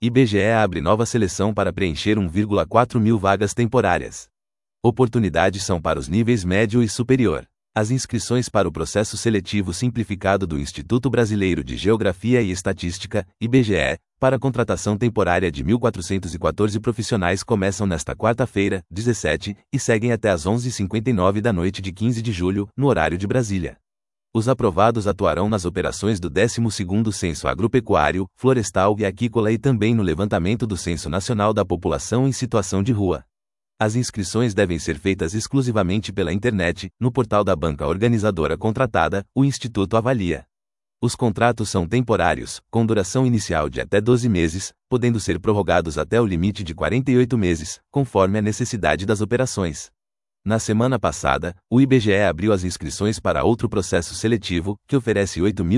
IBGE abre nova seleção para preencher 1,4 mil vagas temporárias. Oportunidades são para os níveis médio e superior. As inscrições para o processo seletivo simplificado do Instituto Brasileiro de Geografia e Estatística, IBGE, para a contratação temporária de 1.414 profissionais começam nesta quarta-feira, 17, e seguem até às 11h59 da noite de 15 de julho, no horário de Brasília. Os aprovados atuarão nas operações do 12º Censo Agropecuário, Florestal e Aquícola e também no levantamento do Censo Nacional da População em Situação de Rua. As inscrições devem ser feitas exclusivamente pela internet, no portal da banca organizadora contratada, o Instituto avalia. Os contratos são temporários, com duração inicial de até 12 meses, podendo ser prorrogados até o limite de 48 meses, conforme a necessidade das operações. Na semana passada, o IBGE abriu as inscrições para outro processo seletivo, que oferece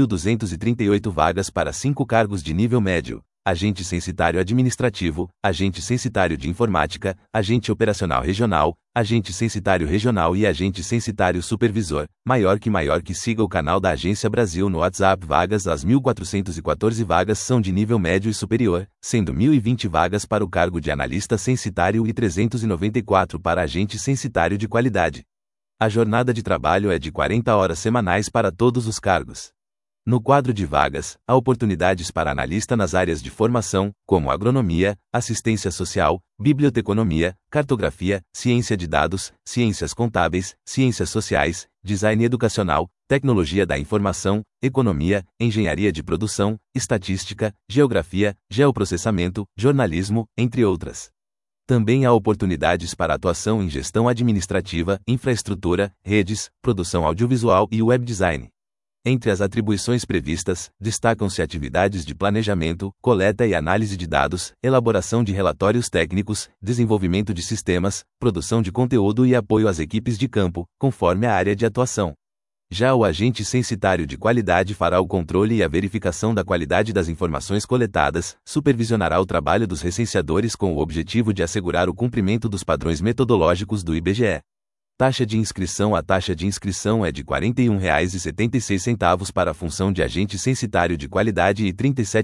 8.238 vagas para 5 cargos de nível médio: agente censitário administrativo, agente censitário de informática, agente operacional regional, agente censitário regional e agente censitário supervisor. Maior que siga o canal da Agência Brasil no WhatsApp. Vagas. As 1.414 vagas são de nível médio e superior, sendo 1.020 vagas para o cargo de analista censitário e 394 para agente censitário de qualidade. A jornada de trabalho é de 40 horas semanais para todos os cargos. No quadro de vagas, há oportunidades para analista nas áreas de formação, como agronomia, assistência social, biblioteconomia, cartografia, ciência de dados, ciências contábeis, ciências sociais, design educacional, tecnologia da informação, economia, engenharia de produção, estatística, geografia, geoprocessamento, jornalismo, entre outras. Também há oportunidades para atuação em gestão administrativa, infraestrutura, redes, produção audiovisual e web design. Entre as atribuições previstas, destacam-se atividades de planejamento, coleta e análise de dados, elaboração de relatórios técnicos, desenvolvimento de sistemas, produção de conteúdo e apoio às equipes de campo, conforme a área de atuação. Já o agente censitário de qualidade fará o controle e a verificação da qualidade das informações coletadas, supervisionará o trabalho dos recenseadores com o objetivo de assegurar o cumprimento dos padrões metodológicos do IBGE. Taxa de inscrição. A taxa de inscrição é de R$ 41,76 para a função de agente censitário de qualidade e R$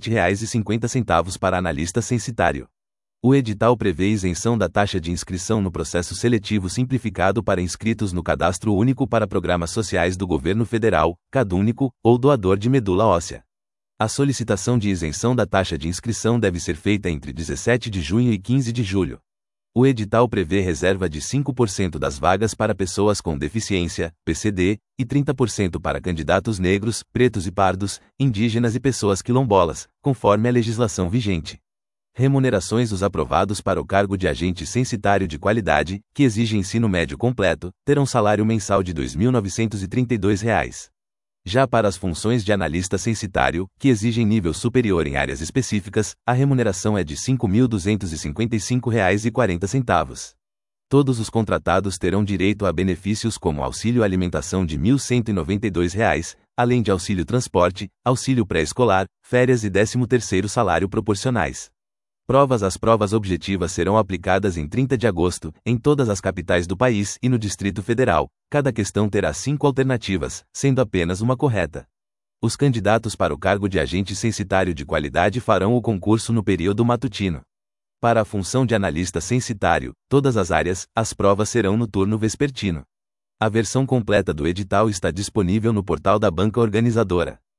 37,50 para analista censitário. O edital prevê isenção da taxa de inscrição no processo seletivo simplificado para inscritos no Cadastro Único para Programas Sociais do Governo Federal, CadÚnico, ou doador de medula óssea. A solicitação de isenção da taxa de inscrição deve ser feita entre 17 de junho e 15 de julho. O edital prevê reserva de 5% das vagas para pessoas com deficiência, PCD, e 30% para candidatos negros, pretos e pardos, indígenas e pessoas quilombolas, conforme a legislação vigente. Remunerações. Os aprovados para o cargo de agente censitário de qualidade, que exige ensino médio completo, terão salário mensal de R$ 2.932. Já para as funções de analista censitário, que exigem nível superior em áreas específicas, a remuneração é de R$ 5.255,40. Todos os contratados terão direito a benefícios como auxílio alimentação de R$ 1.192, além de auxílio transporte, auxílio pré-escolar, férias e 13º salário proporcionais. Provas. As provas objetivas serão aplicadas em 30 de agosto, em todas as capitais do país e no Distrito Federal. Cada questão terá 5 alternativas, sendo apenas uma correta. Os candidatos para o cargo de agente censitário de qualidade farão o concurso no período matutino. Para a função de analista censitário, todas as áreas, as provas serão no turno vespertino. A versão completa do edital está disponível no portal da banca organizadora.